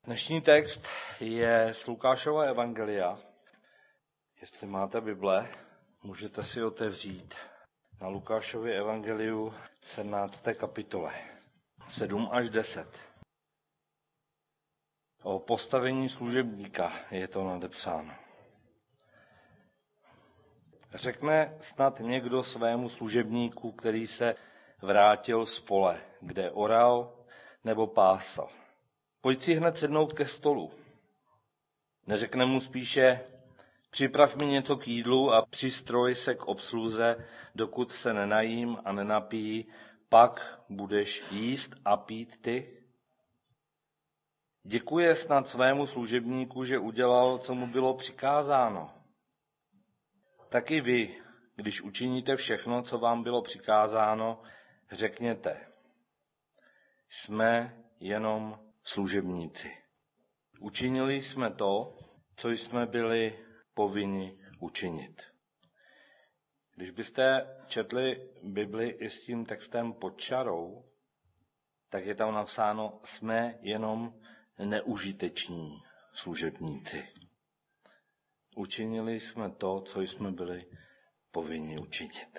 Dnešní text je z Lukášova evangelia. Jestli máte Bible, můžete si otevřít na Lukášově evangeliu 17. kapitole, 7 až 10. O postavení služebníka je to nadepsáno. Řekne snad někdo svému služebníku, který se vrátil z pole, kde oral nebo pásal: pojď si hned sednout ke stolu. Neřekne mu spíše: připrav mi něco k jídlu a přistroj se k obsluze, dokud se nenajím a nenapijí, pak budeš jíst a pít ty? Děkuje snad svému služebníku, že udělal, co mu bylo přikázáno. Tak i vy, když učiníte všechno, co vám bylo přikázáno, řekněte: jsme jenom služebníci. Učinili jsme to, co jsme byli povinni učinit. Když byste četli Bibli i s tím textem pod čarou, tak je tam napsáno: jsme jenom neužiteční služebníci. Učinili jsme to, co jsme byli povinni učinit.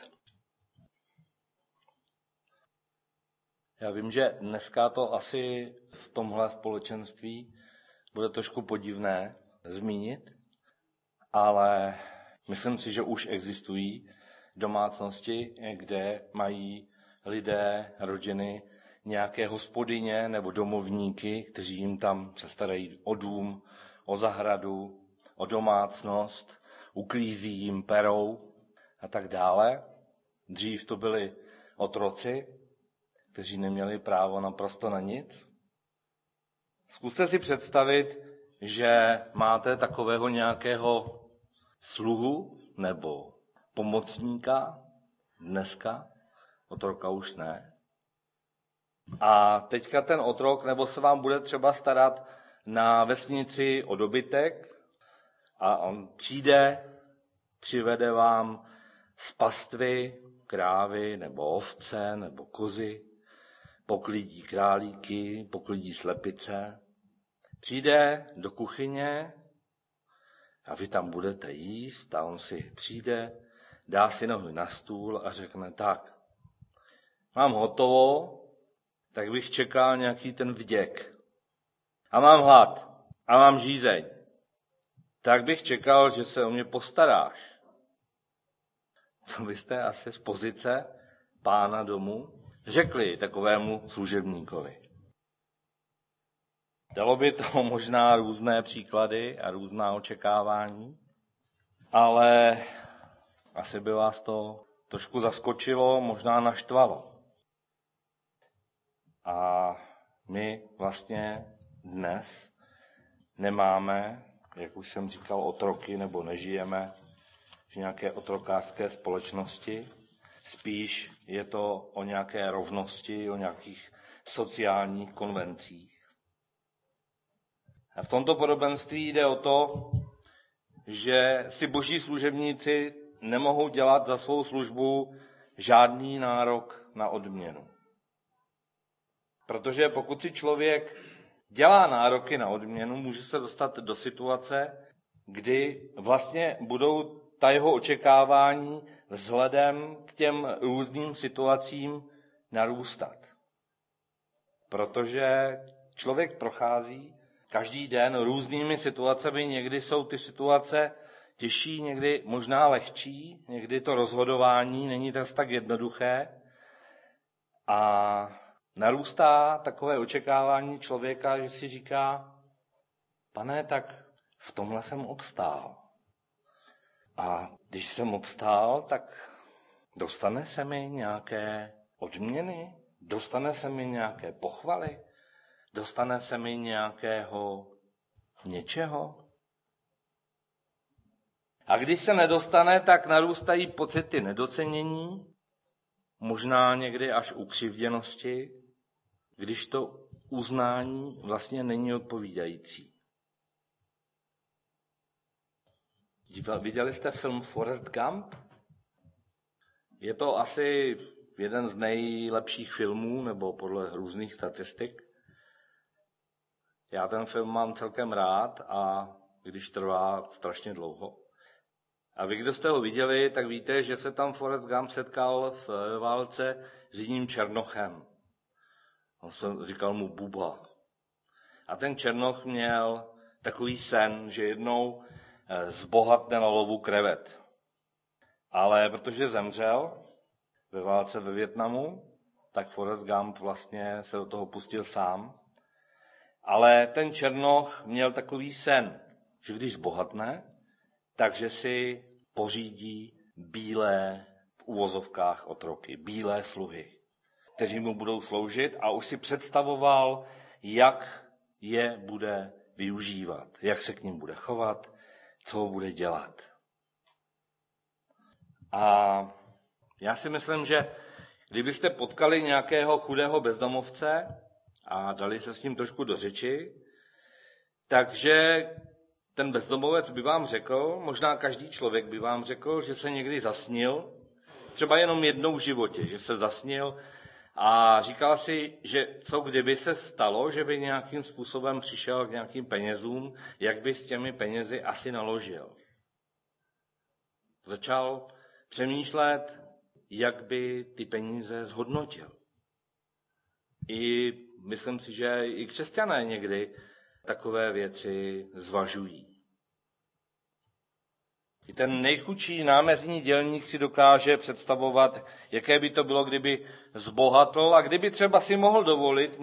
Já vím, že dneska to asi v tomhle společenství bude trošku podivné zmínit, ale myslím si, že už existují domácnosti, kde mají lidé, rodiny, nějaké hospodyně nebo domovníky, kteří jim tam se starají o dům, o zahradu, o domácnost, uklízí jim, perou a tak dále. Dřív to byli otroci, kteří neměli právo naprosto na nic. Zkuste si představit, že máte takového nějakého sluhu nebo pomocníka dneska, otroka už ne. A teďka ten otrok nebo se vám bude třeba starat na vesnici o dobytek a on přijde, přivede vám z pastvy krávy nebo ovce nebo kozy, poklidí králíky, poklidí slepice. Přijde do kuchyně a vy tam budete jíst a on si přijde, dá si nohy na stůl a řekne: tak, mám hotovo, tak bych čekal nějaký ten vděk. A mám hlad a mám žízeň. Tak bych čekal, že se o mě postaráš. Co byste asi z pozice pána domu řekli takovému služebníkovi? Dalo by to možná různé příklady a různá očekávání, ale asi by vás to trošku zaskočilo, možná naštvalo. A my vlastně dnes nemáme, jak už jsem říkal, otroky, nebo nežijeme v nějaké otrokářské společnosti. Spíš je to o nějaké rovnosti, o nějakých sociálních konvencích. A v tomto podobenství jde o to, že si boží služebníci nemohou dělat za svou službu žádný nárok na odměnu. Protože pokud si člověk dělá nároky na odměnu, může se dostat do situace, kdy vlastně budou ta jeho očekávání vzhledem k těm různým situacím narůstat. Protože člověk prochází každý den různými situacemi, někdy jsou ty situace těžší, někdy možná lehčí, někdy to rozhodování není tak jednoduché a narůstá takové očekávání člověka, že si říká: Pane, tak v tomhle jsem obstál. A když jsem obstál, tak dostane se mi nějaké odměny, dostane se mi nějaké pochvaly, dostane se mi nějakého něčeho. A když se nedostane, tak narůstají pocity nedocenění, možná někdy až ukřivděnosti, když to uznání vlastně není odpovídající. Viděli jste film Forrest Gump? Je to asi jeden z nejlepších filmů, nebo podle různých statistik. Já ten film mám celkem rád a když trvá strašně dlouho. A vy, kdo jste ho viděli, tak víte, že se tam Forrest Gump setkal v válce s jedním černochem. On se říkal mu Buba. A ten černoch měl takový sen, že jednou zbohatne na lovu krevet. Ale protože zemřel ve válce ve Vietnamu, tak Forrest Gump vlastně se do toho pustil sám. Ale ten černoch měl takový sen, že když zbohatne, takže si pořídí bílé v uvozovkách otroky, bílé sluhy, kteří mu budou sloužit a už si představoval, jak je bude využívat, jak se k ním bude chovat, co ho bude dělat. A já si myslím, že kdybyste potkali nějakého chudého bezdomovce a dali se s ním trošku do řeči, takže ten bezdomovec by vám řekl, možná každý člověk by vám řekl, že se někdy zasnil, třeba jenom jednou v životě, že se zasnil a říkal si, že co kdyby se stalo, že by nějakým způsobem přišel k nějakým penězům, jak by s těmi penězi asi naložil. Začal přemýšlet, jak by ty peníze zhodnotil. Myslím si, že i křesťané někdy takové věci zvažují. I ten nejchudší náměstní dělník si dokáže představovat, jaké by to bylo, kdyby zbohatl a kdyby třeba si mohl dovolit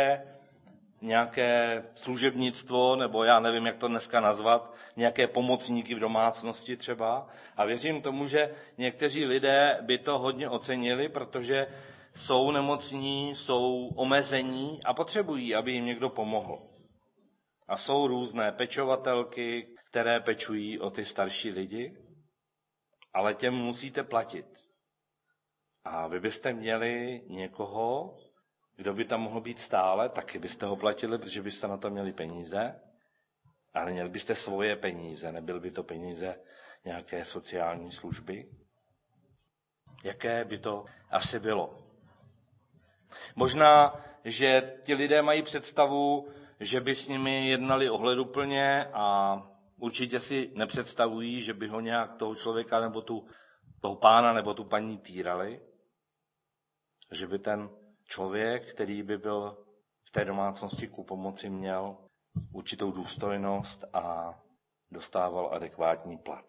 nějaké služebnictvo, nebo já nevím, jak to dneska nazvat, nějaké pomocníky v domácnosti třeba. A věřím tomu, že někteří lidé by to hodně ocenili, protože jsou nemocní, jsou omezení a potřebují, aby jim někdo pomohl. A jsou různé pečovatelky, které pečují o ty starší lidi, ale těm musíte platit. A vy byste měli někoho, kdo by tam mohl být stále, taky byste ho platili, protože byste na to měli peníze, ale měli byste svoje peníze, nebyly by to peníze nějaké sociální služby. Jaké by to asi bylo? Možná, že ti lidé mají představu, že by s nimi jednali ohleduplně a určitě si nepředstavují, že by ho nějak toho člověka nebo toho pána nebo tu paní týrali. Že by ten člověk, který by byl v té domácnosti ku pomoci, měl určitou důstojnost a dostával adekvátní plat.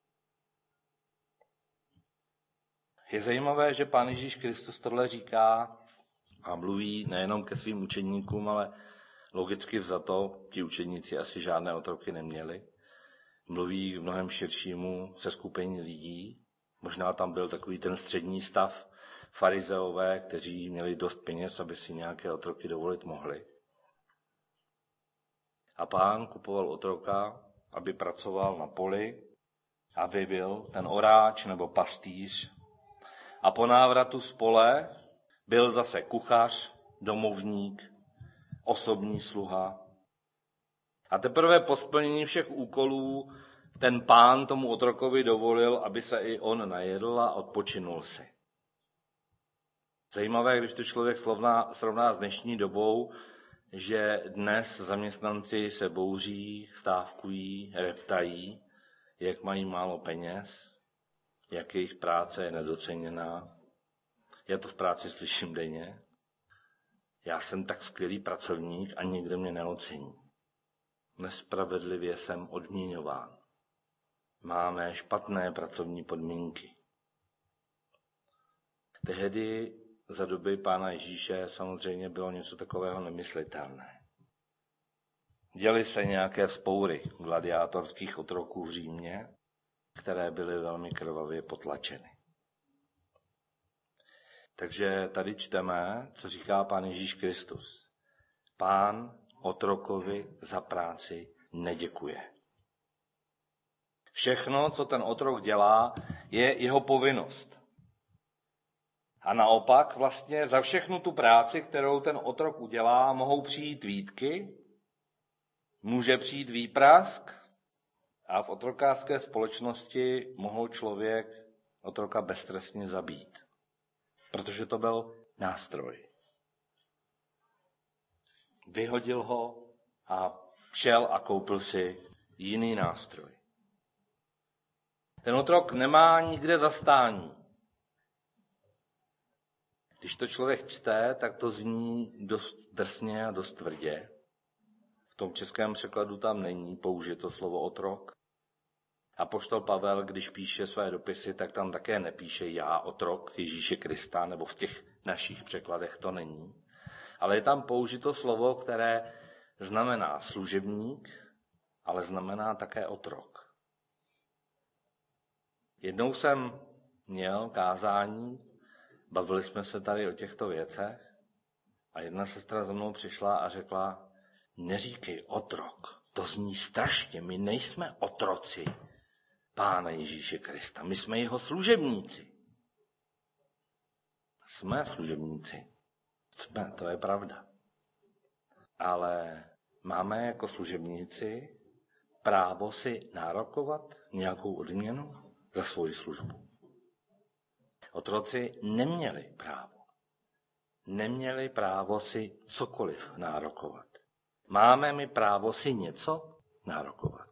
Je zajímavé, že Pán Ježíš Kristus tohle říká a mluví nejenom ke svým učeníkům, ale logicky vzato, ti učeníci asi žádné otroky neměli. Mluví k mnohem širšímu seskupení lidí. Možná tam byl takový ten střední stav, farizeové, kteří měli dost peněz, aby si nějaké otroky dovolit mohli. A Pán kupoval otroka, aby pracoval na poli, aby byl ten oráč nebo pastýř. A po návratu z pole byl zase kuchař, domovník, osobní sluha. A teprve po splnění všech úkolů ten pán tomu otrokovi dovolil, aby se i on najedl a odpočinul si. Zajímavé, když to člověk srovná s dnešní dobou, že dnes zaměstnanci se bouří, stávkují, reptají, jak mají málo peněz, jak jejich práce je nedoceněná. Já to v práci slyším denně. Já jsem tak skvělý pracovník a nikdo mě neocení. Nespravedlivě jsem odměňován. Máme špatné pracovní podmínky. Tehdy za doby Pána Ježíše samozřejmě bylo něco takového nemyslitelné. Děly se nějaké vzpoury gladiátorských otroků v Římě, které byly velmi krvavě potlačeny. Takže tady čteme, co říká Pán Ježíš Kristus. Pán otrokovi za práci neděkuje. Všechno, co ten otrok dělá, je jeho povinnost. A naopak vlastně za všechnu tu práci, kterou ten otrok udělá, mohou přijít výtky, může přijít výprask a v otrokářské společnosti mohl člověk otroka beztrestně zabít. Protože to byl nástroj. Vyhodil ho a šel a koupil si jiný nástroj. Ten otrok nemá nikde zastání. Když to člověk čte, tak to zní dost drsně a dost tvrdě. V tom českém překladu tam není použito slovo otrok. Apoštol Pavel, když píše své dopisy, tak tam také nepíše já, otrok Ježíše Krista, nebo v těch našich překladech to není. Ale je tam použito slovo, které znamená služebník, ale znamená také otrok. Jednou jsem měl kázání, bavili jsme se tady o těchto věcech a jedna sestra za mnou přišla a řekla, neříkej otrok, to zní strašně, my nejsme otroci Pána Ježíše Krista, my jsme jeho služebníci. Jsme služebníci, jsme, to je pravda. Ale máme jako služebníci právo si nárokovat nějakou odměnu za svoji službu. Otroci neměli právo. Neměli právo si cokoliv nárokovat. Máme my právo si něco nárokovat.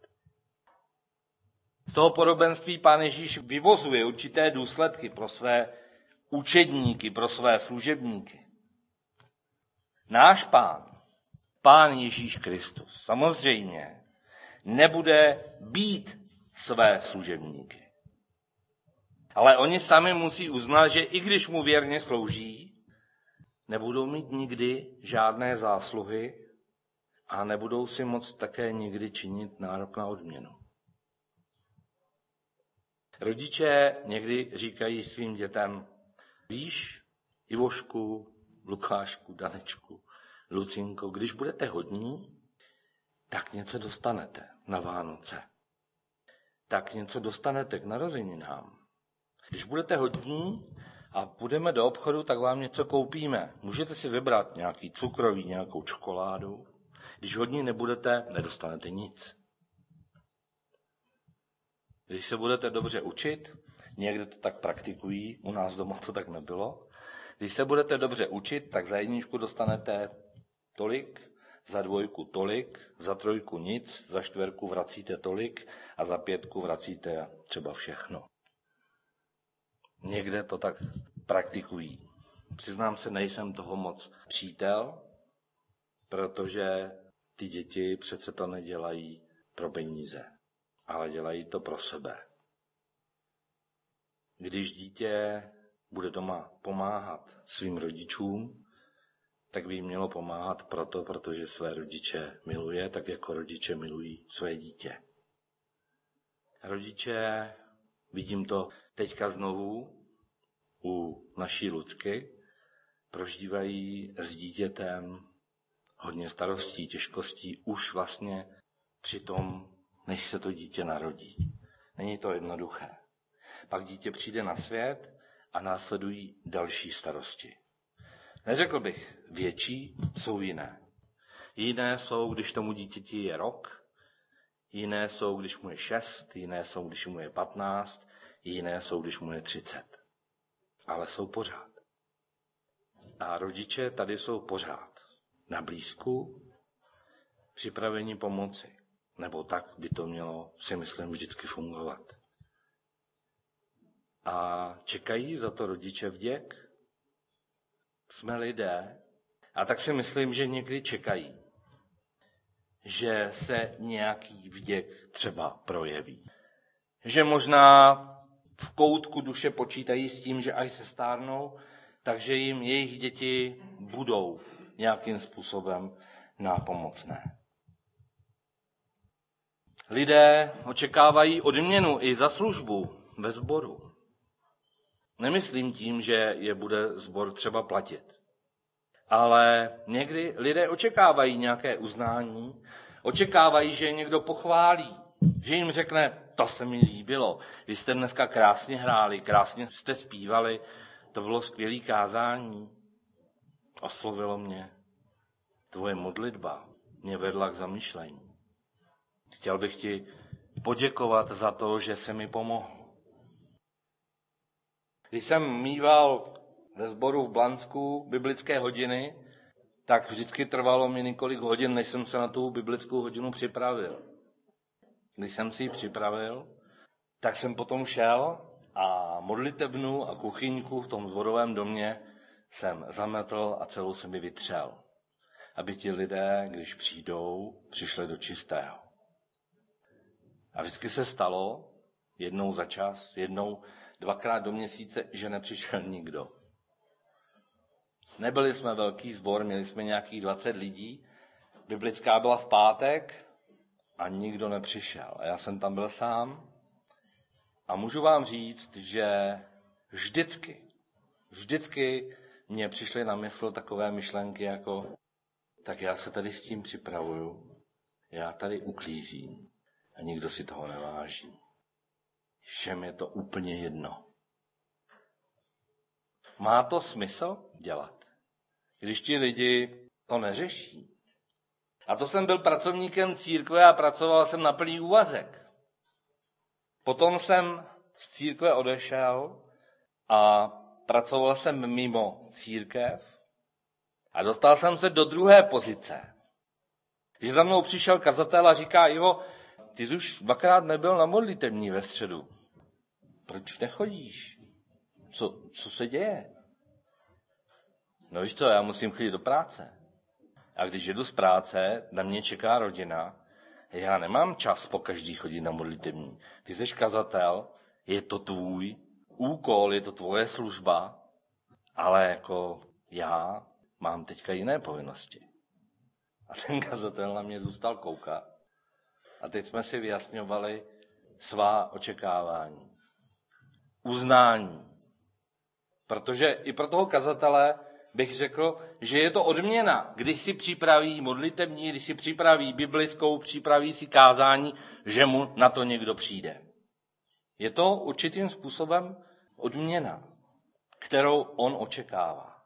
Z toho podobenství Pán Ježíš vyvozuje určité důsledky pro své učedníky, pro své služebníky. Náš Pán Ježíš Kristus, samozřejmě nebude být své služebníky. Ale oni sami musí uznat, že i když mu věrně slouží, nebudou mít nikdy žádné zásluhy a nebudou si moct také nikdy činit nárok na odměnu. Rodiče někdy říkají svým dětem, víš, Ivošku, Lukášku, Danečku, Lucinko, když budete hodní, tak něco dostanete na Vánoce. Tak něco dostanete k narozeninám. Když budete hodní a půjdeme do obchodu, tak vám něco koupíme. Můžete si vybrat nějaký cukroví, nějakou čokoládu. Když hodní nebudete, nedostanete nic. Když se budete dobře učit, někde to tak praktikují, u nás doma to tak nebylo. Když se budete dobře učit, tak za jedničku dostanete tolik, za dvojku tolik, za trojku nic, za čtverku vracíte tolik a za pětku vracíte třeba všechno. Někde to tak praktikují. Přiznám se, nejsem toho moc přítel, protože ty děti přece to nedělají pro peníze, ale dělají to pro sebe. Když dítě bude doma pomáhat svým rodičům, tak by jim mělo pomáhat protože své rodiče miluje, tak jako rodiče milují své dítě. Rodiče, vidím to teďka znovu u naší Lucky, prožívají s dítětem hodně starostí, těžkostí už vlastně při tom, než se to dítě narodí. Není to jednoduché. Pak dítě přijde na svět a následují další starosti. Neřekl bych větší, jsou jiné. Jiné jsou, když tomu dítěti je rok, jiné jsou, když mu je 6, jiné jsou, když mu je 15, jiné jsou, když mu je 30. Ale jsou pořád. A rodiče tady jsou pořád. Na blízku, připraveni pomoci. Nebo tak by to mělo, si myslím, vždycky fungovat. A čekají za to rodiče vděk? Jsme lidé a tak si myslím, že někdy čekají, že se nějaký vděk třeba projeví. Že možná v koutku duše počítají s tím, že až se stárnou, takže jim jejich děti budou nějakým způsobem nápomocné. Lidé očekávají odměnu i za službu ve sboru. Nemyslím tím, že je bude sbor třeba platit. Ale někdy lidé očekávají nějaké uznání, očekávají, že je někdo pochválí, že jim řekne, to se mi líbilo, vy jste dneska krásně hráli, krásně jste zpívali, to bylo skvělé kázání, oslovilo mě, tvoje modlitba mě vedla k zamyšlení. Chtěl bych ti poděkovat za to, že se mi pomohl. Když jsem mýval ve sboru v Blansku biblické hodiny, tak vždycky trvalo mi několik hodin, než jsem se na tu biblickou hodinu připravil. Když jsem si ji připravil, tak jsem potom šel a modlitebnu a kuchyňku v tom zborovém domě jsem zametl a celou jsem ji vytřel. Aby ti lidé, když přijdou, přišli do čistého. A vždycky se stalo, jednou za čas, jednou, dvakrát do měsíce, že nepřišel nikdo. Nebyli jsme velký sbor, měli jsme nějakých 20 lidí, biblická byla v pátek a nikdo nepřišel. A já jsem tam byl sám a můžu vám říct, že vždycky mně přišly na mysl takové myšlenky jako, tak já se tady s tím připravuju, já tady uklízím a nikdo si toho neváží. Všem je to úplně jedno. Má to smysl dělat, když ti lidi to neřeší? A to jsem byl pracovníkem církve a pracoval jsem na plný úvazek. Potom jsem z církve odešel a pracoval jsem mimo církev a dostal jsem se do druhé pozice. Že za mnou přišel kazatel a říká, Ivo, ty jsi už dvakrát nebyl na modlitební ve středu. Proč nechodíš? Co se děje? No víš co, já musím chodit do práce. A když jedu z práce, na mě čeká rodina, já nemám čas po každý chodit na modlitební. Ty jsi kazatel, je to tvůj úkol, je to tvoje služba, ale jako já mám teďka jiné povinnosti. A ten kazatel na mě zůstal koukat. A teď jsme si vyjasňovali svá očekávání. Uznání. Protože i pro toho kazatele bych řekl, že je to odměna, když si připraví modlitební, když si připraví biblickou, připraví si kázání, že mu na to někdo přijde. Je to určitým způsobem odměna, kterou on očekává.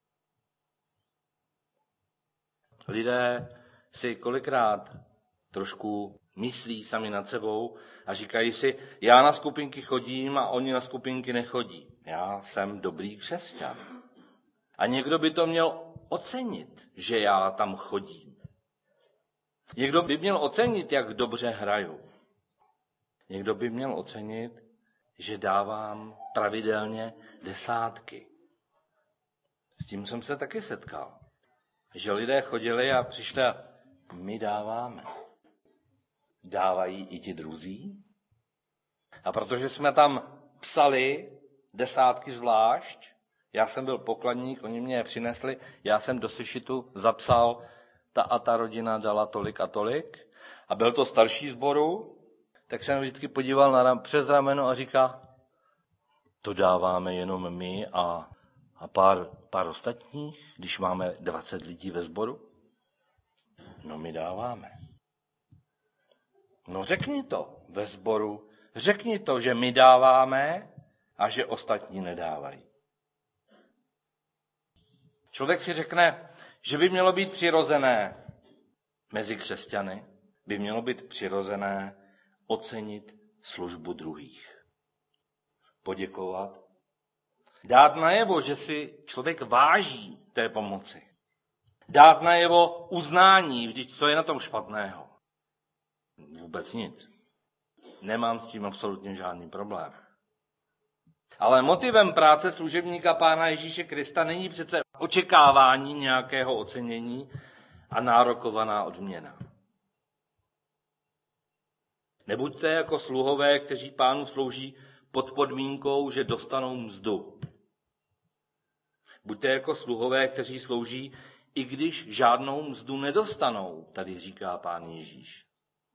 Lidé si kolikrát trošku myslí sami nad sebou a říkají si, já na skupinky chodím a oni na skupinky nechodí. Já jsem dobrý křesťan. A někdo by to měl ocenit, že já tam chodím. Někdo by měl ocenit, jak dobře hraju. Někdo by měl ocenit, že dávám pravidelně desátky. S tím jsem se taky setkal. Že lidé chodili a přišli a my dáváme. Dávají i ti druzí. A protože jsme tam psali desátky zvlášť, já jsem byl pokladník, oni mě je přinesli, já jsem do sešitu zapsal, ta a ta rodina dala tolik a tolik. A byl to starší sboru, tak jsem vždycky podíval přes rameno a říká, to dáváme jenom my a pár ostatních, když máme 20 lidí ve sboru. No my dáváme. No řekni to ve sboru, řekni to, že my dáváme a že ostatní nedávají. Člověk si řekne, že by mělo být přirozené mezi křesťany, by mělo být přirozené ocenit službu druhých. Poděkovat. Dát najevo, že si člověk váží té pomoci. Dát najevo uznání, vždyť co je na tom špatného. Vůbec nic. Nemám s tím absolutně žádný problém. Ale motivem práce služebníka Pána Ježíše Krista není přece očekávání nějakého ocenění a nárokovaná odměna. Nebuďte jako sluhové, kteří Pánu slouží pod podmínkou, že dostanou mzdu. Buďte jako sluhové, kteří slouží, i když žádnou mzdu nedostanou, tady říká Pán Ježíš.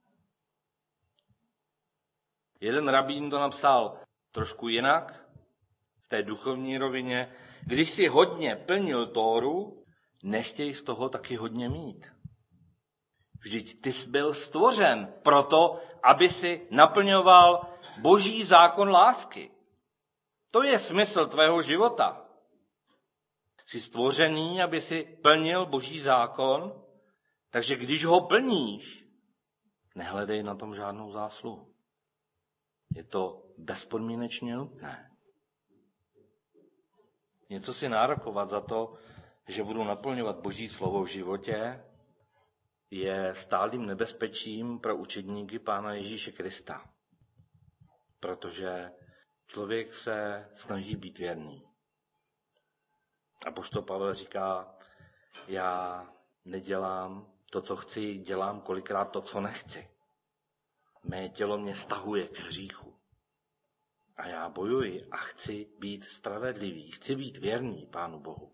Jeden rabín to napsal trošku jinak, v té duchovní rovině. Když si hodně plnil Tóru, nechtěj z toho taky hodně mít. Vždyť ty jsi byl stvořen proto, aby si naplňoval Boží zákon lásky. To je smysl tvého života. Jsi stvořený, aby si plnil Boží zákon, takže když ho plníš, nehledej na tom žádnou zásluhu. Je to bezpodmínečně nutné. Něco si nárokovat za to, že budu naplňovat Boží slovo v životě, je stálým nebezpečím pro učedníky Pána Ježíše Krista. Protože člověk se snaží být věrný. Apoštol Pavel říká, já nedělám to, co chci, dělám kolikrát to, co nechci. Mé tělo mě stahuje k hříchu. A já bojuji a chci být spravedlivý, chci být věrný Pánu Bohu.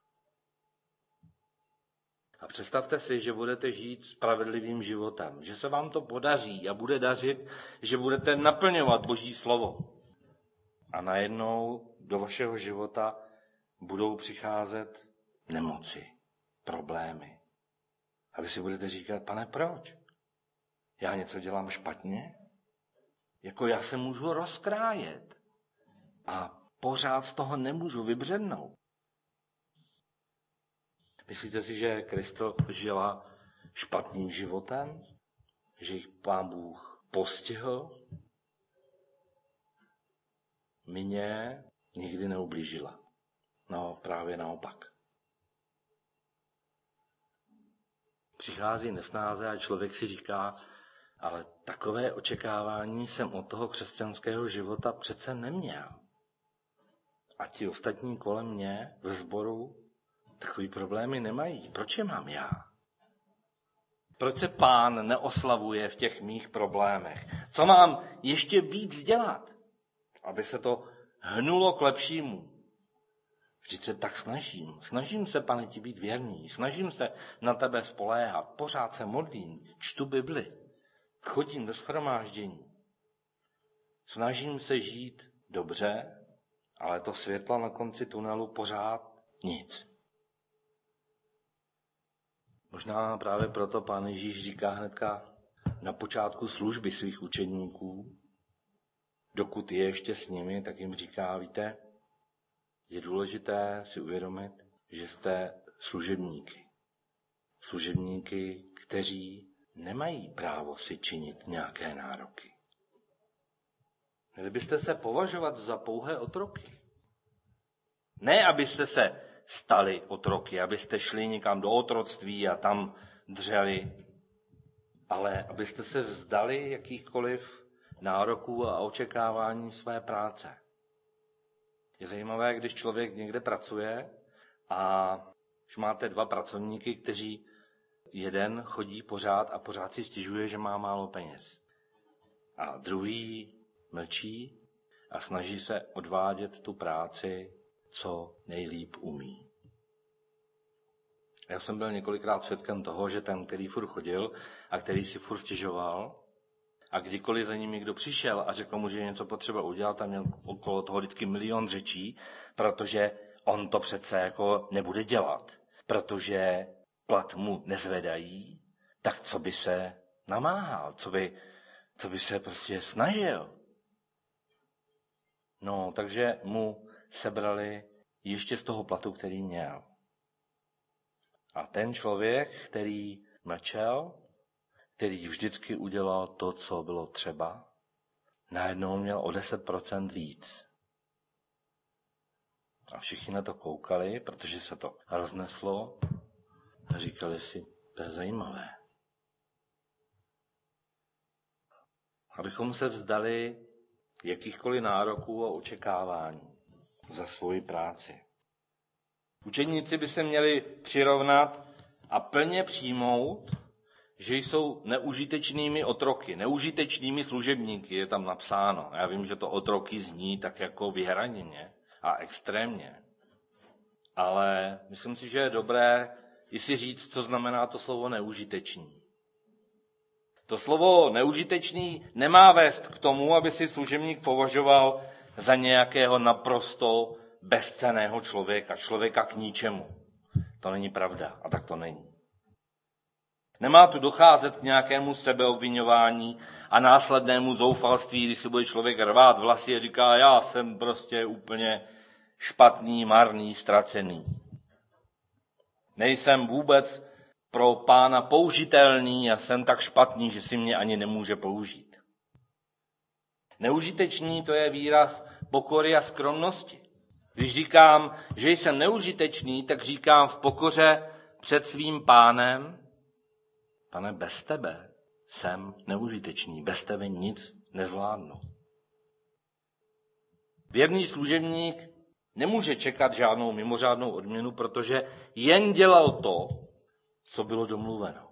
A představte si, že budete žít spravedlivým životem, že se vám to podaří a bude dařit, že budete naplňovat Boží slovo. A najednou do vašeho života budou přicházet nemoci, problémy. A vy si budete říkat, pane, proč? Já něco dělám špatně? Jako já se můžu rozkrájet a pořád z toho nemůžu vybřednout. Myslíte si, že Krista žila špatným životem? Že jich Pán Bůh postihl? Mně nikdy neublížila. No, právě naopak. Přichází nesnáze a člověk si říká, ale takové očekávání jsem od toho křesťanského života přece neměl. A ti ostatní kolem mě ve sboru takový problémy nemají. Proč je mám já? Proč se Pán neoslavuje v těch mých problémech? Co mám ještě víc dělat, aby se to hnulo k lepšímu? Vždyť se tak snažím. Snažím se, Pane, ti být věrný. Snažím se na tebe spoléhat. Pořád se modlím. Čtu Bibli. Chodím do shromáždění. Snažím se žít dobře, ale to světlo na konci tunelu pořád nic. Možná právě proto Pán Ježíš říká hnedka na počátku služby svých učedníků, dokud je ještě s nimi, tak jim říká, víte, je důležité si uvědomit, že jste služebníky. Služebníky, kteří nemají právo si činit nějaké nároky. Měli byste se považovat za pouhé otroky. Ne, abyste se stali otroky, abyste šli někam do otroctví a tam dřeli, ale abyste se vzdali jakýchkoliv nároků a očekávání své práce. Je zajímavé, když člověk někde pracuje a když máte dva pracovníky, kteří jeden chodí pořád a pořád si stěžuje, že má málo peněz. A druhý mlčí a snaží se odvádět tu práci, co nejlíp umí. Já jsem byl několikrát svědkem toho, že ten, který furt chodil a který si furt stěžoval, a kdykoliv za ním někdo přišel a řekl mu, že něco potřeba udělat, tam měl okolo toho vždycky milion řečí, protože on to přece jako nebude dělat, protože plat mu nezvedají, tak co by se namáhal, co by se prostě snažil. No, takže mu sebrali ještě z toho platu, který měl. A ten člověk, který mlčel, který vždycky udělal to, co bylo třeba, najednou měl o 10% víc. A všichni na to koukali, protože se to rozneslo a říkali si, to je zajímavé. Abychom se vzdali jakýchkoliv nároků a očekávání za svoji práci. Učeníci by se měli přirovnat a plně přijmout, že jsou neužitečnými otroky, neužitečnými služebníky, je tam napsáno. Já vím, že to otroky zní tak jako vyhraněně a extrémně. Ale myslím si, že je dobré i si říct, co znamená to slovo neužitečný. To slovo neužitečný nemá vést k tomu, aby si služebník považoval za nějakého naprosto bezcenného člověka k ničemu. To není pravda a tak to není. Nemá tu docházet k nějakému sebeobviňování a následnému zoufalství, když si bude člověk rvát vlasy a říká, já jsem prostě úplně špatný, marný, ztracený. Nejsem vůbec pro Pána použitelný a jsem tak špatný, že si mě ani nemůže použít. Neužitečný to je výraz pokory a skromnosti. Když říkám, že jsem neužitečný, tak říkám v pokoře před svým Pánem: Pane, bez tebe jsem neužitečný, bez tebe nic nezvládnu. Věrný služebník nemůže čekat žádnou mimořádnou odměnu, protože jen dělal to, co bylo domluveno.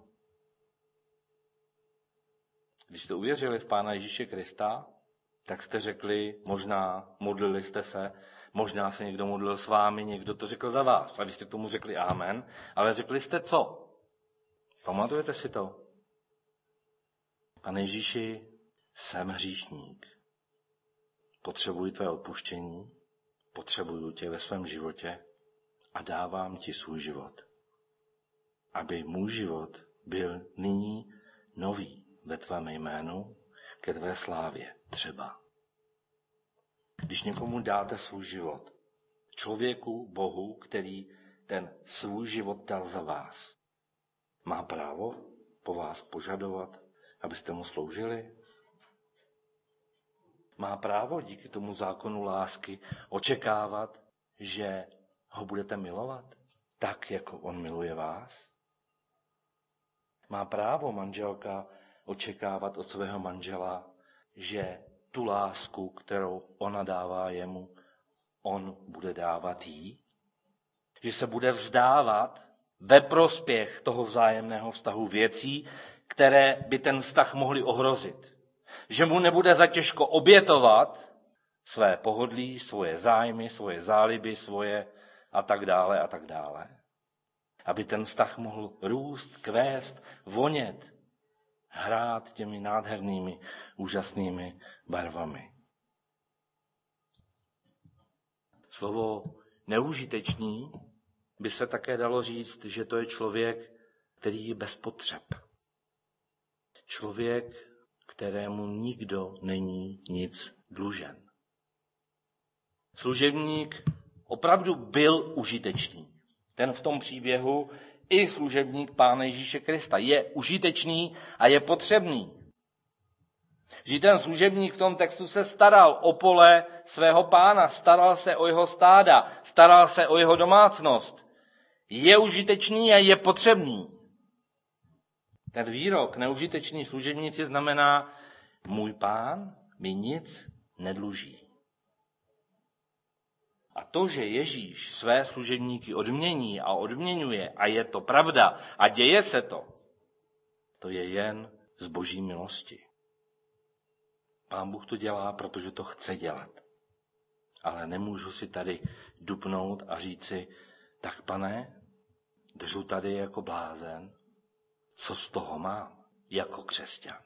Když jste uvěřili v Pána Ježíše Krista, tak jste řekli, možná modlili jste se, možná se někdo modlil s vámi, někdo to řekl za vás. A když jste k tomu řekli amen, ale řekli jste co? Pamatujete si to? Pane Ježíši, jsem hříšník. Potřebuji tvé odpuštění, potřebuju tě ve svém životě a dávám ti svůj život. Aby můj život byl nyní nový ve tvém jménu, ke tvé slávě třeba. Když někomu dáte svůj život, člověku, Bohu, který ten svůj život dal za vás, má právo po vás požadovat, abyste mu sloužili? Má právo díky tomu zákonu lásky očekávat, že ho budete milovat tak, jako on miluje vás? Má právo manželka očekávat od svého manžela, že tu lásku, kterou ona dává jemu, on bude dávat jí? Že se bude vzdávat ve prospěch toho vzájemného vztahu věcí, které by ten vztah mohly ohrozit. Že mu nebude zatěžko obětovat své pohodlí, svoje zájmy, svoje záliby, svoje a tak dále a tak dále. Aby ten vztah mohl růst, kvést, vonět, hrát těmi nádhernými, úžasnými barvami. Slovo neužitečný by se také dalo říct, že to je člověk, který je bez potřeb. Člověk, kterému nikdo není nic dlužen. Služebník opravdu byl užitečný. Ten v tom příběhu i služebník Pána Ježíše Krista je užitečný a je potřebný. Že ten služebník v tom textu se staral o pole svého pána, staral se o jeho stáda, staral se o jeho domácnost. Je užitečný a je potřebný. Ten výrok neužitečný služebníci znamená, můj pán mi nic nedluží. A to, že Ježíš své služebníky odmění a odměňuje, a je to pravda, a děje se to, to je jen z boží milosti. Pán Bůh to dělá, protože to chce dělat. Ale nemůžu si tady dupnout a říci, tak pane, držu tady jako blázen, co z toho mám jako křesťan.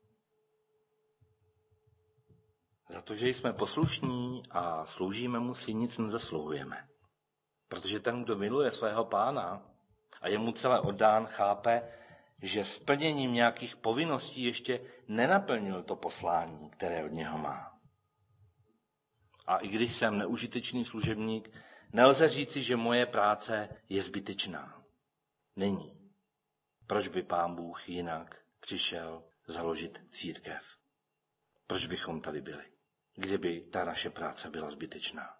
Za to, že jsme poslušní a sloužíme mu, si nic nezasluhujeme. Protože ten, kdo miluje svého pána a je mu celé oddán, chápe, že splněním nějakých povinností ještě nenaplnil to poslání, které od něho má. A i když jsem neužitečný služebník, nelze říci, že moje práce je zbytečná. Není. Proč by Pán Bůh jinak přišel založit církev? Proč bychom tady byli, kdyby ta naše práce byla zbytečná?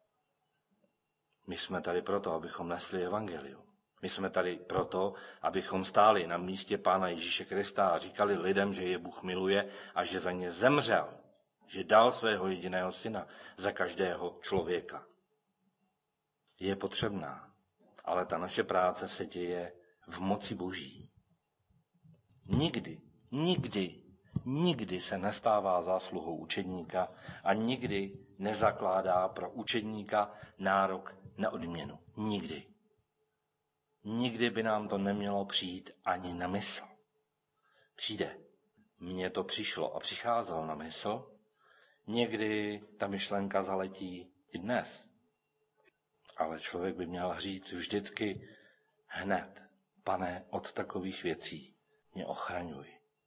My jsme tady proto, abychom nesli evangelium. My jsme tady proto, abychom stáli na místě Pána Ježíše Krista a říkali lidem, že je Bůh miluje a že za ně zemřel, že dal svého jediného syna za každého člověka. Je potřebná, ale ta naše práce se děje v moci Boží. Nikdy se nestává zásluhou učedníka a nikdy nezakládá pro učedníka nárok na odměnu. Nikdy. Nikdy by nám to nemělo přijít ani na mysl. Přijde. Mně to přišlo a přicházelo na mysl. Někdy ta myšlenka zaletí i dnes. Ale člověk by měl říct vždycky hned, pane, od takových věcí mě ochraňuj.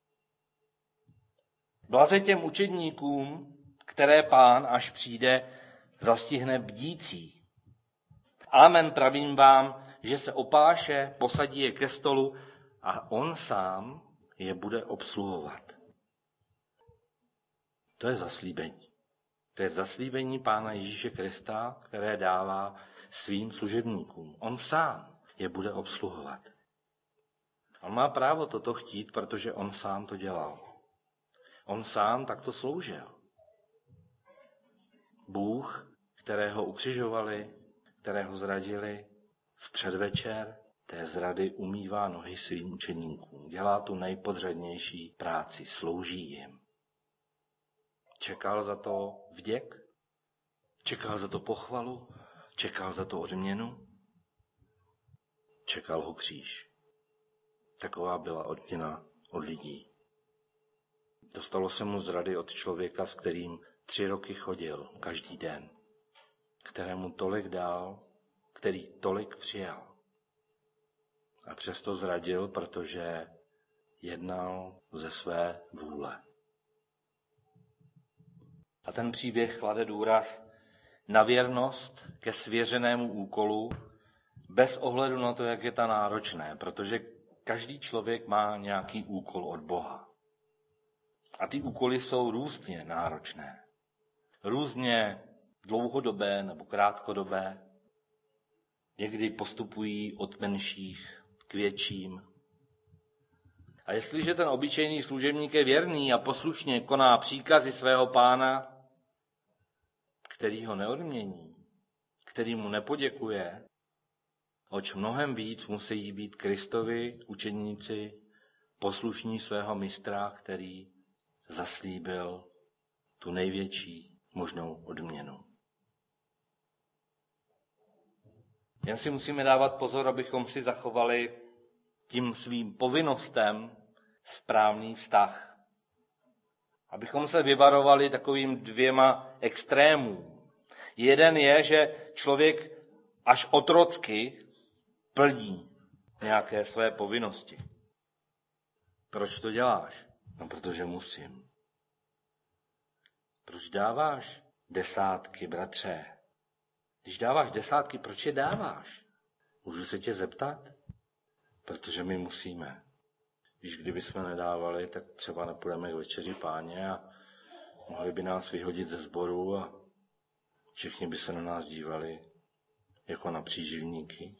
Blaze těm učedníkům, které Pán, až přijde, zastihne bdící. Amen, pravím vám, že se opáše, posadí je ke stolu a on sám je bude obsluhovat. To je zaslíbení. To je zaslíbení Pána Ježíše Krista, které dává svým služebníkům. On sám je bude obsluhovat. On má právo toto chtít, protože on sám to dělal. On sám takto sloužil. Bůh, kterého ukřižovali, kterého zradili, v předvečer té zrady umývá nohy svým učeníkům. Dělá tu nejpodřadnější práci, slouží jim. Čekal za to vděk? Čekal za to pochvalu? Čekal za to odměnu? Čekal ho kříž. Taková byla odměna od lidí. Dostalo se mu zrady od člověka, s kterým 3 roky chodil každý den, kterému tolik dal, který tolik přijal. A přesto zradil, protože jednal ze své vůle. A ten příběh klade důraz na věrnost ke svěřenému úkolu, bez ohledu na to, jak je ta náročné, protože každý člověk má nějaký úkol od Boha. A ty úkoly jsou různě náročné. Různě dlouhodobé nebo krátkodobé. Někdy postupují od menších k větším. A jestliže ten obyčejný služebník je věrný a poslušně koná příkazy svého Pána, který ho neodmění, který mu nepoděkuje, oč mnohem víc musí být Kristovi učeníci poslušní svého mistra, který zaslíbil tu největší možnou odměnu. Jen si musíme dávat pozor, abychom si zachovali tím svým povinnostem správný vztah. Abychom se vyvarovali takovým 2 extrémům. Jeden je, že člověk až otrocky plní nějaké své povinnosti. Proč to děláš? No, protože musím. Proč dáváš 10, bratře? Když dáváš 10, proč je dáváš? Můžu se tě zeptat? Protože my musíme. Když kdybychom nedávali, tak třeba nepůjdeme k večeři Páně a mohli by nás vyhodit ze sboru a všichni by se na nás dívali jako na příživníky.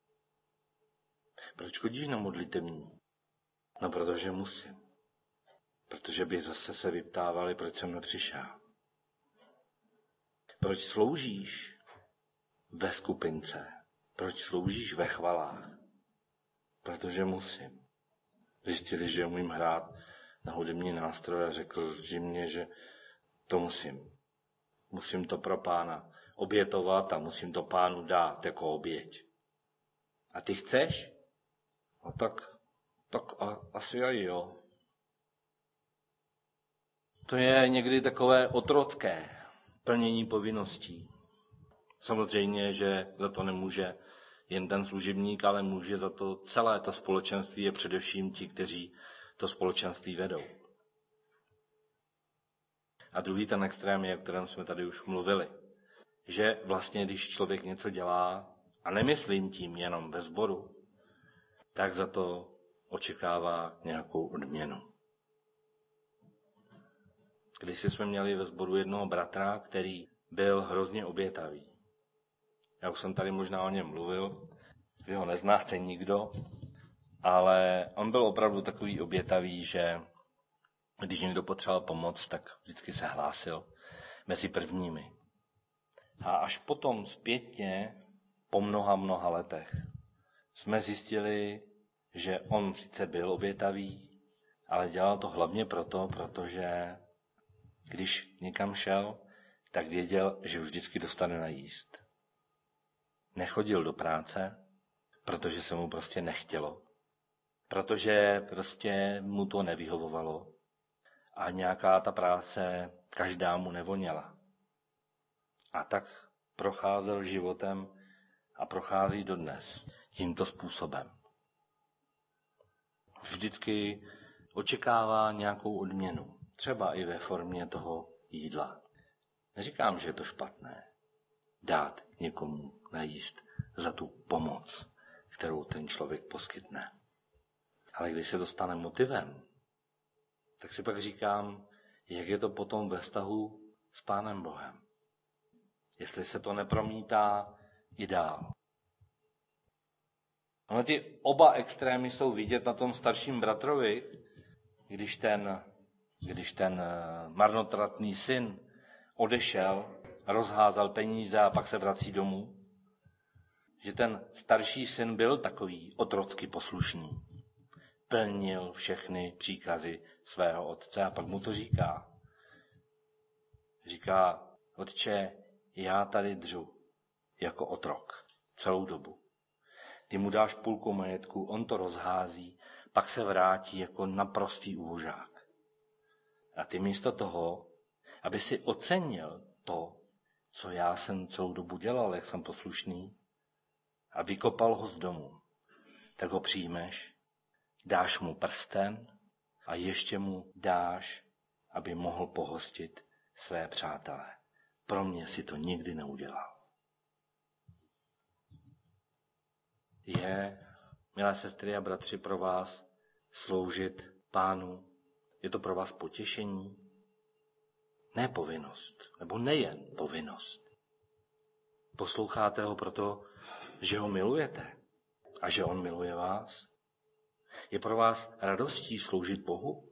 Proč chodíš na modlitební? No, protože musím. Protože by zase se vyptávali, proč jsem nepřišel. Proč sloužíš ve skupince? Proč sloužíš ve chvalách? Protože musím. Zjistili, že umím hrát na hudební nástroj a řekl Žimě, že to musím. Musím to pro Pána obětovat a musím to Pánu dát jako oběť. A ty chceš? No tak asi aj jo. To je někdy takové otrocké plnění povinností. Samozřejmě, že za to nemůže jen ten služebník, ale může za to celé to společenství a především ti, kteří to společenství vedou. A druhý ten extrém je, o kterém jsme tady už mluvili, že vlastně, když člověk něco dělá, a nemyslím tím jenom ve sboru, tak za to očekává nějakou odměnu. Když jsme měli ve sboru jednoho bratra, který byl hrozně obětavý. Já už jsem tady možná o něm mluvil, vy ho neznáte nikdo, ale on byl opravdu takový obětavý, že když někdo potřeboval pomoc, tak vždycky se hlásil mezi prvními. A až potom zpětně, po mnoha letech, jsme zjistili, že on sice byl obětavý, ale dělal to hlavně protože když někam šel, tak věděl, že vždycky dostane najíst. Nechodil do práce, protože se mu prostě nechtělo. Protože prostě mu to nevyhovovalo. A nějaká ta práce každá mu nevoněla. A tak procházel životem a prochází dodnes tímto způsobem. Vždycky očekává nějakou odměnu. Třeba i ve formě toho jídla. Neříkám, že je to špatné. Dát někomu najíst za tu pomoc, kterou ten člověk poskytne. Ale když se to stane motivem, tak si pak říkám, jak je to potom ve vztahu s Pánem Bohem. Jestli se to nepromítá i dál. Ale ty oba extrémy jsou vidět na tom starším bratrovi, když ten marnotratný syn odešel, rozházal peníze a pak se vrací domů. Že ten starší syn byl takový otrocky poslušný. Plnil všechny příkazy svého otce a pak mu to říká. Říká, otče, já tady dřu jako otrok celou dobu. Ty mu dáš půlku majetku, on to rozhází, pak se vrátí jako naprostý úbožák. A ty místo toho, aby si ocenil to, co já jsem celou dobu dělal, jak jsem poslušný, a vykopal ho z domu, tak ho přijmeš, dáš mu prsten a ještě mu dáš, aby mohl pohostit své přátelé. Pro mě si to nikdy neudělal. Je, milé sestry a bratři, pro vás sloužit Pánu? Je to pro vás potěšení? Ne povinnost, nebo nejen povinnost. Posloucháte ho proto, že ho milujete a že on miluje vás? Je pro vás radostí sloužit Bohu?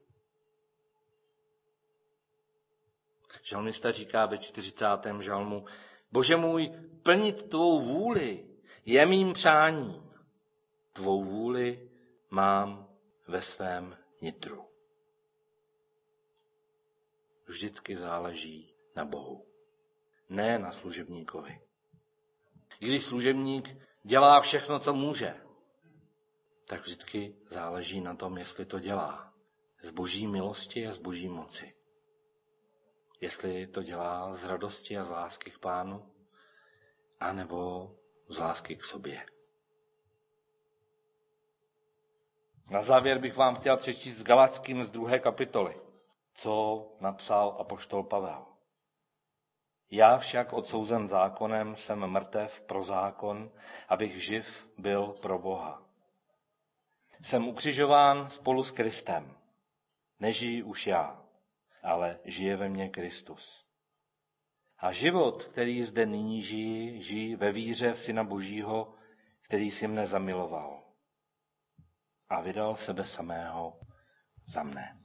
Žalmista říká ve 40. žalmu, Bože můj, plnit tvou vůli je mým přáním. Tvou vůli mám ve svém nitru. Vždycky záleží na Bohu, ne na služebníkovi. I když služebník dělá všechno, co může, tak vždycky záleží na tom, jestli to dělá z boží milosti a z boží moci. Jestli to dělá z radosti a z lásky k Pánu, anebo z lásky k sobě. Na závěr bych vám chtěl přečíst z Galatským z 2. kapitoly, co napsal apoštol Pavel. Já však odsouzen zákonem jsem mrtev pro zákon, abych živ byl pro Boha. Jsem ukřižován spolu s Kristem. Nežiji už já, ale žije ve mně Kristus. A život, který zde nyní žiji ve víře v Syna Božího, který si mne zamiloval a vydal sebe samého za mne.